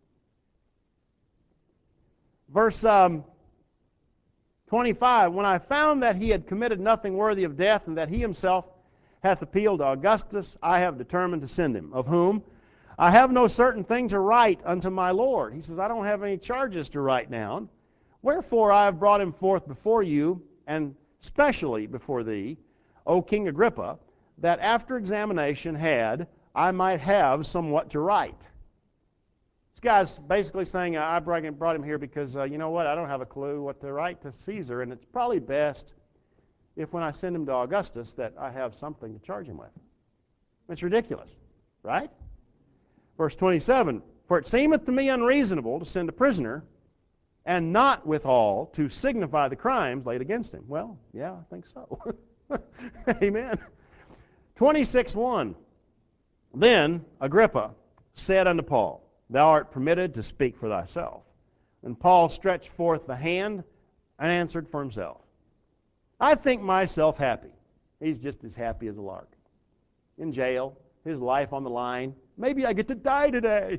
Verse um, twenty-five, when I found that he had committed nothing worthy of death, and that he himself hath appealed to Augustus, I have determined to send him, of whom I have no certain thing to write unto my Lord. He says, I don't have any charges to write down. Wherefore I have brought him forth before you, and specially before thee, O King Agrippa, that after examination had, I might have somewhat to write. This guy's basically saying, I brought him here because, uh, you know what, I don't have a clue what to write to Caesar, and it's probably best if when I send him to Augustus that I have something to charge him with. It's ridiculous, right? Verse twenty-seven, for it seemeth to me unreasonable to send a prisoner, and not withal to signify the crimes laid against him. Well, yeah, I think so. Amen. twenty-six one, then Agrippa said unto Paul, Thou art permitted to speak for thyself. And Paul stretched forth the hand and answered for himself. I think myself happy. He's just as happy as a lark. In jail, his life on the line. Maybe I get to die today.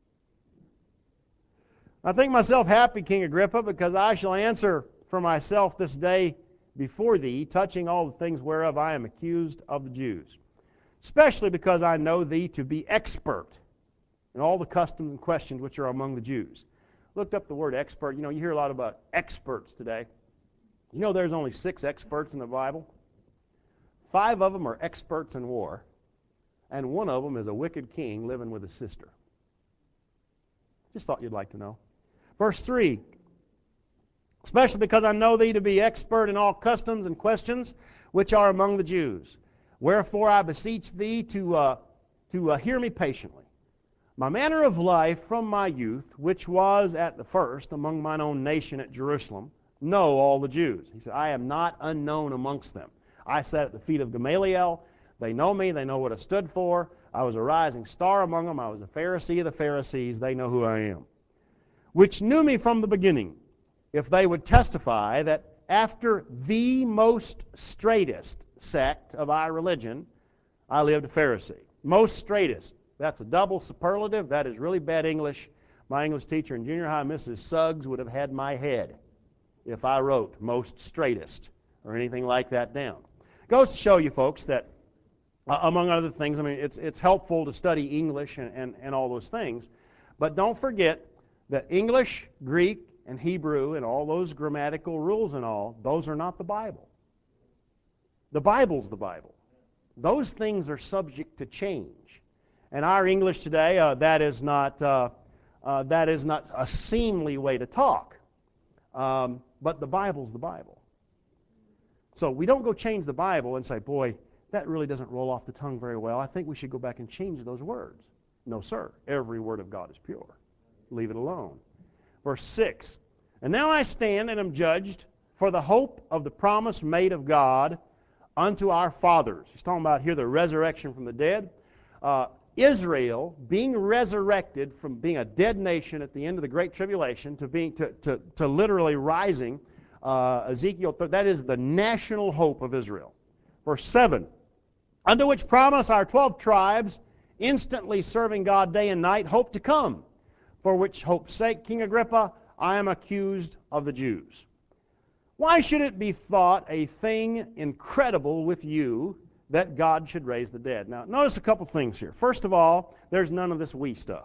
I think myself happy, King Agrippa, because I shall answer for myself this day before thee, touching all the things whereof I am accused of the Jews. Especially because I know thee to be expert in all the customs and questions which are among the Jews. Looked up the word expert. You know, you hear a lot about experts today. You know there's only six experts in the Bible? Five of them are experts in war, and one of them is a wicked king living with his sister. Just thought you'd like to know. Verse three, especially because I know thee to be expert in all customs and questions which are among the Jews. Wherefore I beseech thee to, uh, to uh, hear me patiently. My manner of life from my youth, which was at the first among mine own nation at Jerusalem, know all the Jews. He said, I am not unknown amongst them. I sat at the feet of Gamaliel. They know me. They know what I stood for. I was a rising star among them. I was a Pharisee of the Pharisees. They know who I am. Which knew me from the beginning, if they would testify that after the most straightest sect of our religion, I lived a Pharisee. Most straightest. That's a double superlative. That is really bad English. My English teacher in junior high, Missus Suggs, would have had my head if I wrote most straightest or anything like that down. Goes to show you folks that, uh, among other things, I mean, it's, it's helpful to study English and, and, and all those things, but don't forget that English, Greek, and Hebrew and all those grammatical rules and all, those are not the Bible. The Bible's the Bible. Those things are subject to change. And our English today, uh, that is not uh, uh, that is not a seemly way to talk. Um, but the Bible's the Bible. So we don't go change the Bible and say, boy, that really doesn't roll off the tongue very well. I think we should go back and change those words. No, sir. Every word of God is pure. Leave it alone. Verse six, and now I stand and am judged for the hope of the promise made of God unto our fathers. He's talking about here the resurrection from the dead. Uh, Israel being resurrected from being a dead nation at the end of the Great Tribulation to being to, to, to literally rising, uh, Ezekiel, that is the national hope of Israel. Verse seven, unto which promise our twelve tribes, instantly serving God day and night, hope to come, for which hope's sake, King Agrippa, I am accused of the Jews. Why should it be thought a thing incredible with you that God should raise the dead? Now, notice a couple things here. First of all, there's none of this we stuff.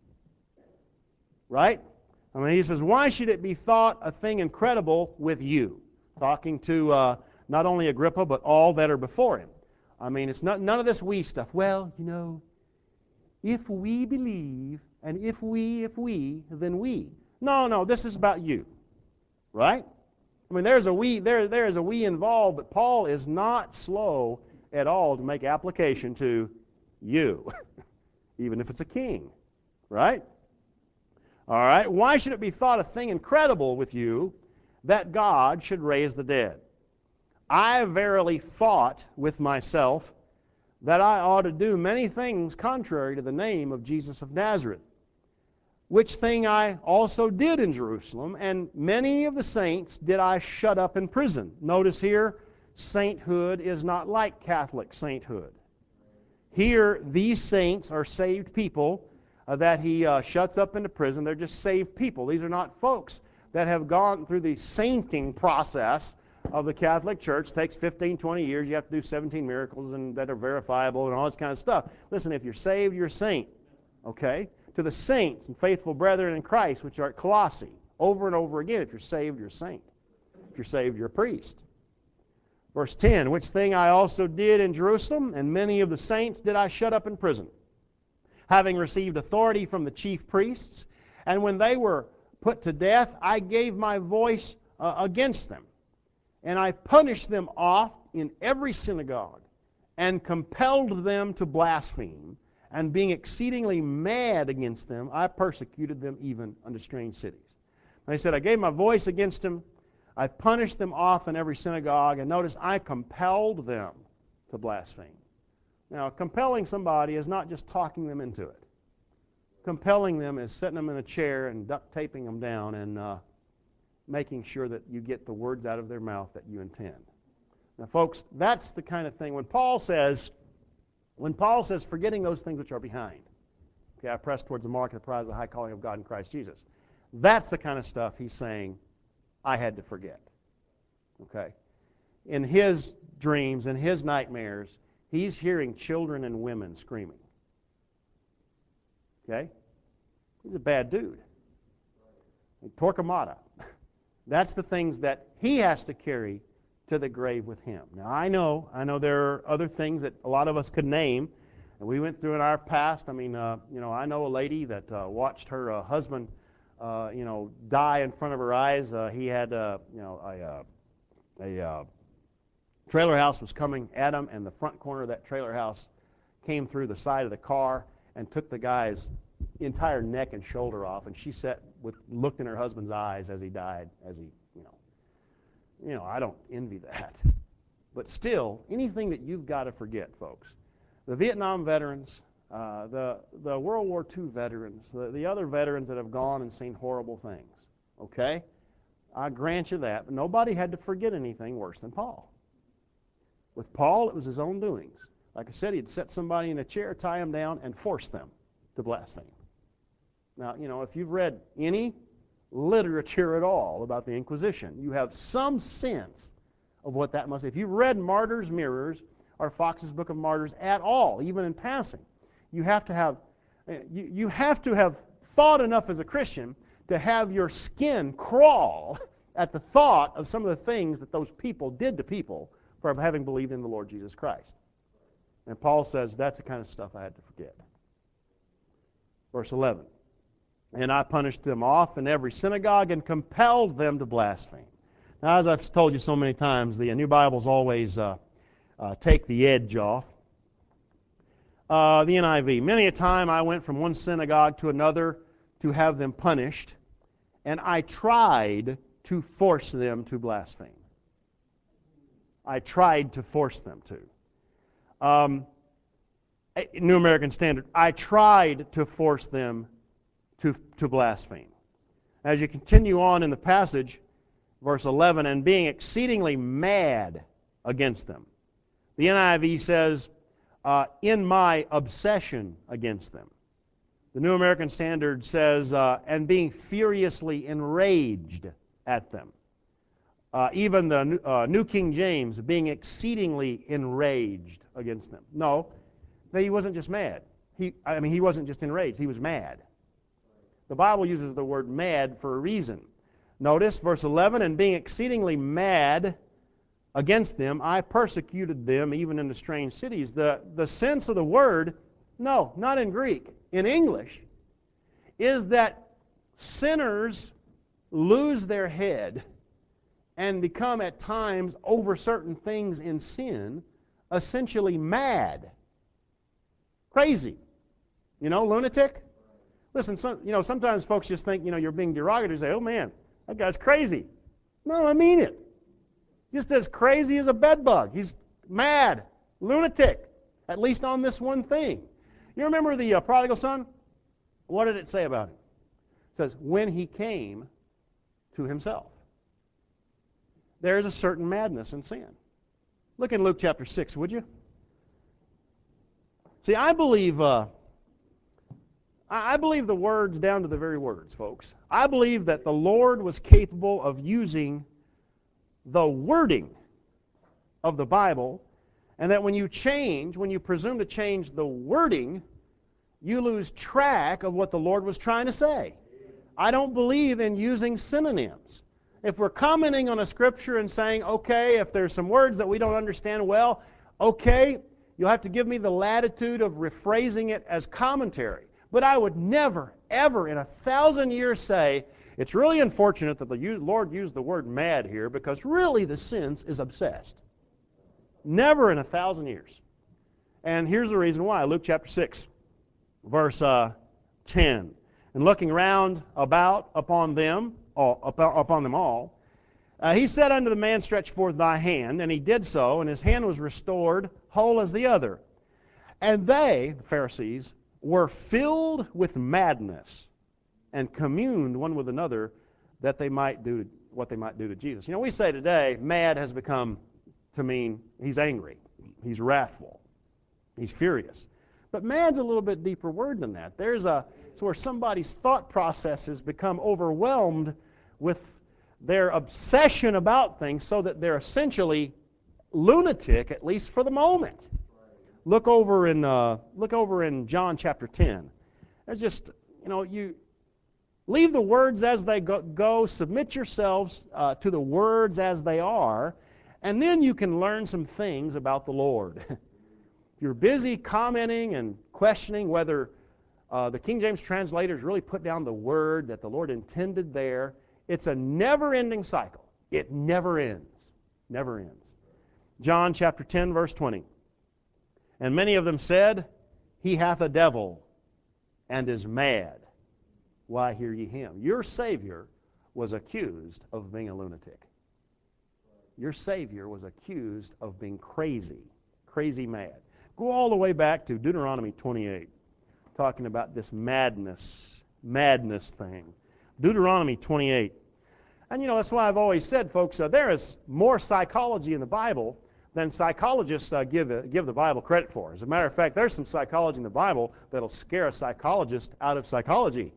Right? I mean, he says, why should it be thought a thing incredible with you? Talking to uh, not only Agrippa, but all that are before him. I mean, it's not none of this we stuff. Well, you know, if we believe, and if we, if we, then we. No, no, this is about you. Right? I mean, there's a we, there, there is a we involved, but Paul is not slow at all to make application to you, even if it's a king, right? All right, why should it be thought a thing incredible with you that God should raise the dead? I verily thought with myself that I ought to do many things contrary to the name of Jesus of Nazareth, which thing I also did in Jerusalem, and many of the saints did I shut up in prison. Notice here, sainthood is not like Catholic sainthood. Here, these saints are saved people uh, that he uh, shuts up into prison. They're just saved people. These are not folks that have gone through the sainting process of the Catholic Church. It takes fifteen, twenty years. You have to do seventeen miracles and that are verifiable and all this kind of stuff. Listen, if you're saved, you're a saint. Okay? To the saints and faithful brethren in Christ, which are at Colossae, over and over again, if you're saved, you're a saint. If you're saved, you're a priest. Verse ten, which thing I also did in Jerusalem, and many of the saints did I shut up in prison, having received authority from the chief priests. And when they were put to death, I gave my voice uh, against them. And I punished them oft in every synagogue, and compelled them to blaspheme. And being exceedingly mad against them, I persecuted them even unto strange cities. And he said, I gave my voice against them. I punished them off in every synagogue. And notice, I compelled them to blaspheme. Now, compelling somebody is not just talking them into it. Compelling them is setting them in a chair and duct taping them down and uh, making sure that you get the words out of their mouth that you intend. Now, folks, that's the kind of thing. When Paul says, when Paul says, forgetting those things which are behind, okay, I press towards the mark of the prize of the high calling of God in Christ Jesus. That's the kind of stuff he's saying I had to forget. Okay? In his dreams, in his nightmares, he's hearing children and women screaming. Okay? He's a bad dude. Torquemada. That's the things that he has to carry to the grave with him. Now, I know, I know there are other things that a lot of us could name, and we went through in our past. I mean, uh, you know, I know a lady that uh, watched her uh, husband, uh, you know, die in front of her eyes. Uh, he had, uh, you know, a, uh, a uh, trailer house was coming at him, and the front corner of that trailer house came through the side of the car and took the guy's entire neck and shoulder off, and she sat with looked in her husband's eyes as he died, as he, you know. You know, I don't envy that. But still, anything that you've got to forget, folks. The Vietnam veterans, uh, the, the World War Two veterans, the, the other veterans that have gone and seen horrible things, okay? I grant you that. But nobody had to forget anything worse than Paul. With Paul, it was his own doings. Like I said, he'd set somebody in a chair, tie them down, and force them to blaspheme. Now, you know, if you've read any literature at all about the Inquisition, you have some sense of what that must be. If you've read Martyr's Mirrors or Fox's Book of Martyrs at all, even in passing, you have to have you, you have to have thought enough as a Christian to have your skin crawl at the thought of some of the things that those people did to people for having believed in the Lord Jesus Christ. And Paul says that's the kind of stuff I had to forget. Verse eleven. And I punished them off in every synagogue and compelled them to blaspheme. Now, as I've told you so many times, the New Bibles always uh, uh, take the edge off. Uh, the N I V. Many a time I went from one synagogue to another to have them punished, and I tried to force them to blaspheme. I tried to force them to. Um, New American Standard. I tried to force them To, to blaspheme. As you continue on in the passage, verse eleven, and being exceedingly mad against them. The N I V says, uh, in my obsession against them. The New American Standard says, uh, and being furiously enraged at them. Uh, even the uh, New King James, being exceedingly enraged against them. No, he wasn't just mad. He, I mean, he wasn't just enraged. He was mad. The Bible uses the word mad for a reason. Notice verse eleven, and being exceedingly mad against them, I persecuted them even into strange cities. The, the sense of the word, no, not in Greek, in English, is that sinners lose their head and become at times over certain things in sin, essentially mad. Crazy. You know, lunatic? Listen, some, you know, sometimes folks just think, you know, you're being derogatory. Say, oh man, that guy's crazy. No, I mean it. Just as crazy as a bedbug. He's mad, lunatic, at least on this one thing. You remember the uh, prodigal son? What did it say about him? It says, when he came to himself. There is a certain madness in sin. Look in Luke chapter six, would you? See, I believe uh, I believe the words down to the very words, folks. I believe that the Lord was capable of using the wording of the Bible, and that when you change, when you presume to change the wording, you lose track of what the Lord was trying to say. I don't believe in using synonyms. If we're commenting on a scripture and saying, okay, if there's some words that we don't understand well, okay, you'll have to give me the latitude of rephrasing it as commentary. But I would never, ever in a thousand years say, it's really unfortunate that the Lord used the word mad here because really the sense is obsessed. Never in a thousand years. And here's the reason why. Luke chapter six, verse uh, ten. And looking round about upon them, all, upon them all, uh, he said unto the man, stretch forth thy hand. And he did so, and his hand was restored, whole as the other. And they, the Pharisees, were filled with madness, and communed one with another that they might do what they might do to Jesus. You know, we say today, mad has become to mean he's angry, he's wrathful, he's furious. But mad's a little bit deeper word than that. There's a, it's where somebody's thought processes become overwhelmed with their obsession about things so that they're essentially lunatic, at least for the moment. Look over in uh, look over in John chapter ten. There's just, you know, you leave the words as they go, go submit yourselves uh, to the words as they are, and then you can learn some things about the Lord. If you're busy commenting and questioning whether uh, the King James translators really put down the word that the Lord intended there, it's a never-ending cycle. It never ends. Never ends. John chapter ten, verse twenty. And many of them said, he hath a devil and is mad. Why hear ye him? Your Savior was accused of being a lunatic. Your Savior was accused of being crazy, crazy mad. Go all the way back to Deuteronomy twenty-eight, talking about this madness, madness thing. Deuteronomy twenty-eight. And you know, that's why I've always said, folks, uh, there is more psychology in the Bible than psychologists uh, give, uh, give the Bible credit for. As a matter of fact, there's some psychology in the Bible that'll scare a psychologist out of psychology.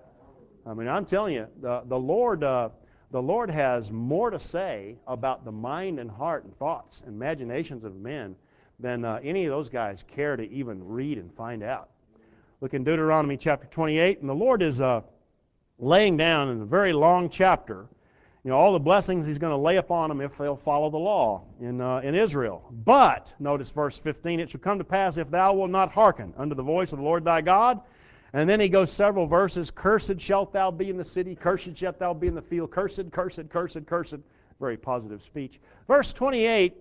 I mean, I'm telling you, the, the, Lord, uh, the Lord has more to say about the mind and heart and thoughts and imaginations of men than uh, any of those guys care to even read and find out. Look in Deuteronomy chapter twenty-eight, and the Lord is uh, laying down in a very long chapter, you know, all the blessings he's going to lay upon them if they'll follow the law in, uh, in Israel. But, notice verse fifteen, it shall come to pass if thou wilt not hearken unto the voice of the Lord thy God. And then he goes several verses, cursed shalt thou be in the city, cursed shalt thou be in the field, cursed, cursed, cursed, cursed. Very positive speech. Verse twenty-eight,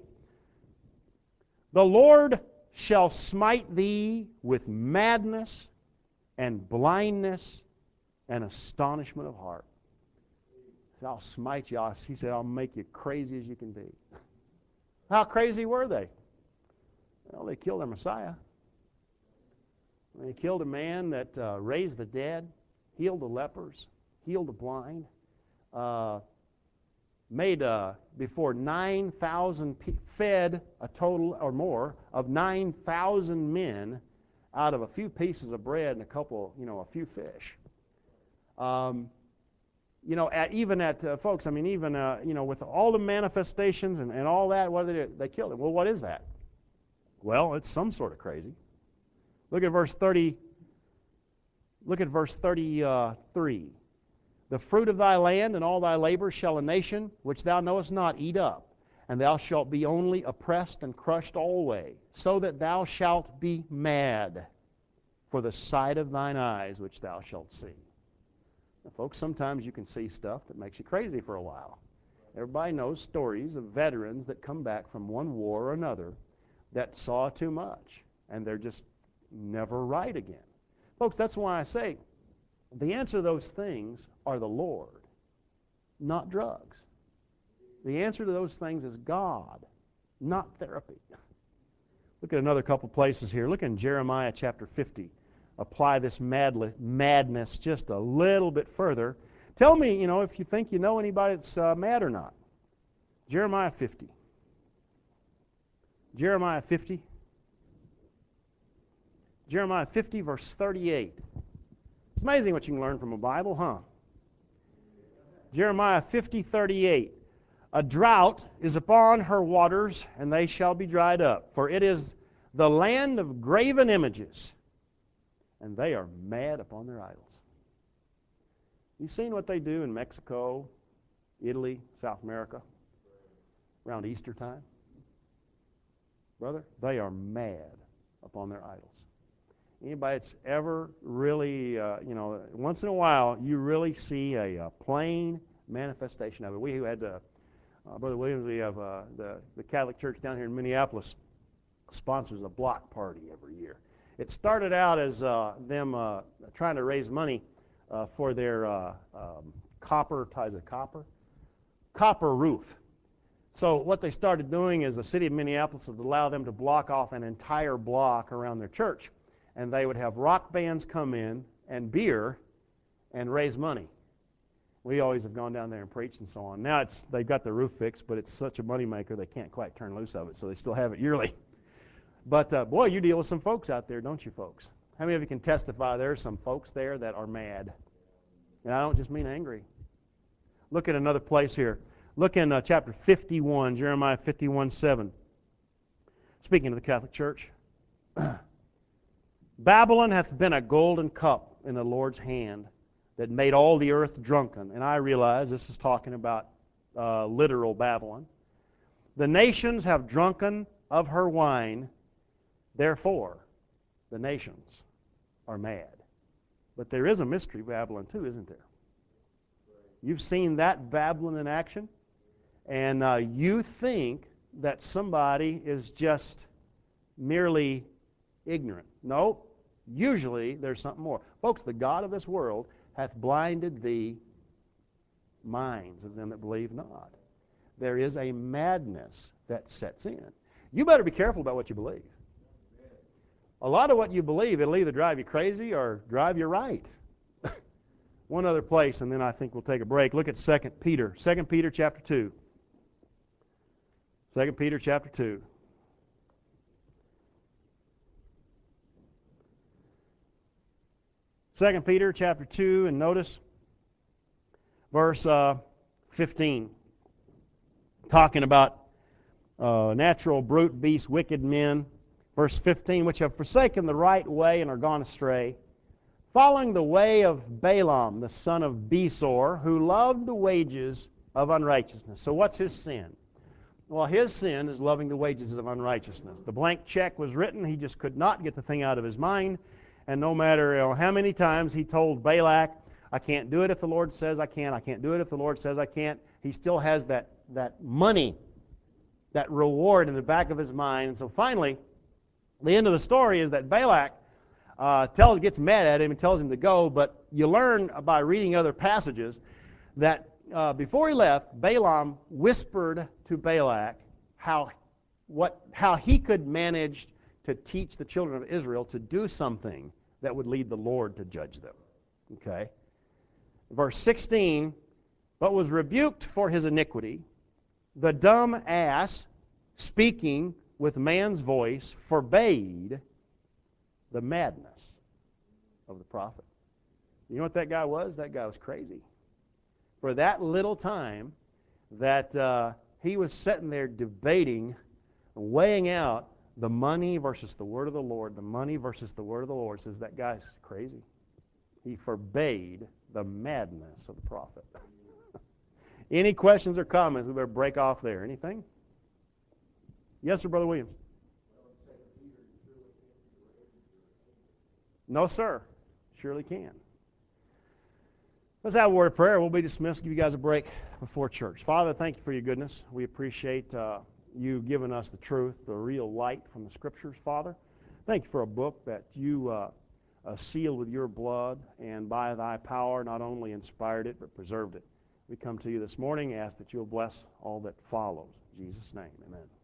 the Lord shall smite thee with madness and blindness and astonishment of heart. He said, I'll smite you. He said, I'll make you crazy as you can be. How crazy were they? Well, they killed their Messiah. They killed a man that uh, raised the dead, healed the lepers, healed the blind, uh, made uh, before nine thousand, pe- fed a total or more of nine thousand men out of a few pieces of bread and a couple, you know, a few fish. Um, you know, at, even at, uh, folks, I mean, even, uh, you know, with all the manifestations and, and all that, what did they do? They killed him. Well, what is that? Well, it's some sort of crazy. Look at verse thirty. Look at verse thirty-three. The fruit of thy land and all thy labor shall a nation which thou knowest not eat up, and thou shalt be only oppressed and crushed alway, so that thou shalt be mad for the sight of thine eyes which thou shalt see. Now, folks, sometimes you can see stuff that makes you crazy for a while. Everybody knows stories of veterans that come back from one war or another that saw too much, and they're just never right again. Folks, that's why I say the answer to those things are the Lord, not drugs. The answer to those things is God, not therapy. Look at another couple places here. Look in Jeremiah chapter fifty. Apply this madness just a little bit further. Tell me, you know, if you think you know anybody that's uh, mad or not. Jeremiah fifty. Jeremiah fifty. Jeremiah fifty, verse thirty-eight. It's amazing what you can learn from a Bible, huh? Jeremiah fifty, thirty-eight. A drought is upon her waters, and they shall be dried up. For it is the land of graven images, and they are mad upon their idols. You seen what they do in Mexico, Italy, South America, around Easter time? Brother, they are mad upon their idols. Anybody that's ever really, uh, you know, once in a while, you really see a, a plain manifestation of it. We who had, uh, uh, Brother Williams, we have uh, the, the Catholic Church down here in Minneapolis sponsors a block party every year. It started out as uh, them uh, trying to raise money uh, for their uh, um, copper, ties of copper, copper roof. So what they started doing is the city of Minneapolis would allow them to block off an entire block around their church. And they would have rock bands come in and beer and raise money. We always have gone down there and preached and so on. Now it's they've got the roof fixed, but it's such a moneymaker they can't quite turn loose of it, so they still have it yearly. But uh, boy, you deal with some folks out there, don't you folks? How many of you can testify there are some folks there that are mad? And I don't just mean angry. Look at another place here. Look in uh, chapter fifty-one, Jeremiah fifty-one, seven. Speaking of the Catholic Church. Babylon hath been a golden cup in the Lord's hand that made all the earth drunken. And I realize this is talking about uh, literal Babylon. The nations have drunken of her wine, therefore the nations are mad. But there is a mystery Babylon too, isn't there? You've seen that Babylon in action, and uh, you think that somebody is just merely ignorant. No, usually there's something more. Folks, the God of this world hath blinded the minds of them that believe not. There is a madness that sets in. You better be careful about what you believe. A lot of what you believe, it'll either drive you crazy or drive you right. One other place, and then I think we'll take a break. Look at Second Peter. Second Peter chapter two. Second Peter chapter two. Second Peter chapter two, and notice verse uh, fifteen. Talking about uh, natural, brute, beast, wicked men. Verse fifteen, which have forsaken the right way and are gone astray, following the way of Balaam, the son of Besor, who loved the wages of unrighteousness. So what's his sin? Well, his sin is loving the wages of unrighteousness. The blank check was written. He just could not get the thing out of his mind. And no matter you know, how many times he told Balak, I can't do it if the Lord says I can. I can't do it if the Lord says I can't. He still has that, that money, that reward in the back of his mind. And so finally, the end of the story is that Balak uh, tells, gets mad at him and tells him to go. But you learn by reading other passages that uh, before he left, Balaam whispered to Balak how, what, how he could manage to teach the children of Israel to do something that would lead the Lord to judge them. Okay? Verse sixteen, but was rebuked for his iniquity. The dumb ass, speaking with man's voice, forbade the madness of the prophet. You know what that guy was? That guy was crazy. For that little time that uh, he was sitting there debating, weighing out the money versus the word of the Lord, the money versus the word of the Lord, says that guy's crazy. He forbade the madness of the prophet. Any questions or comments? We better break off there. Anything? Yes, sir, Brother Williams. No, sir. Surely can. Let's have a word of prayer. We'll be dismissed. Give you guys a break before church. Father, thank you for your goodness. We appreciate uh, you giving us the truth, the real light from the Scriptures, Father. Thank you for a book that you uh, uh, sealed with your blood and by thy power not only inspired it but preserved it. we come to you this morning, ask that you'll bless all that follows. In Jesus' name, amen.